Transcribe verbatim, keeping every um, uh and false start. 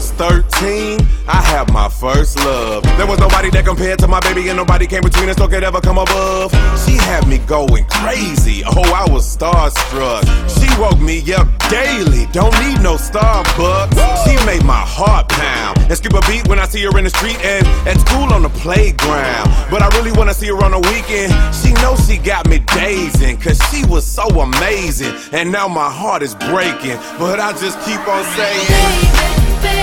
was thirteen, I had my first love. There was nobody that compared to my baby, and nobody came between us or could ever come above. She had me going crazy, oh, I was starstruck. She woke me up daily, don't need no Starbucks. She made my heart pound and skip a beat when I see her in the street and at school on the playground. But I really wanna see her on the weekend. She knows she got me dazing, cause she was so amazing. And now my heart is breaking, but I just keep on saying, baby, baby.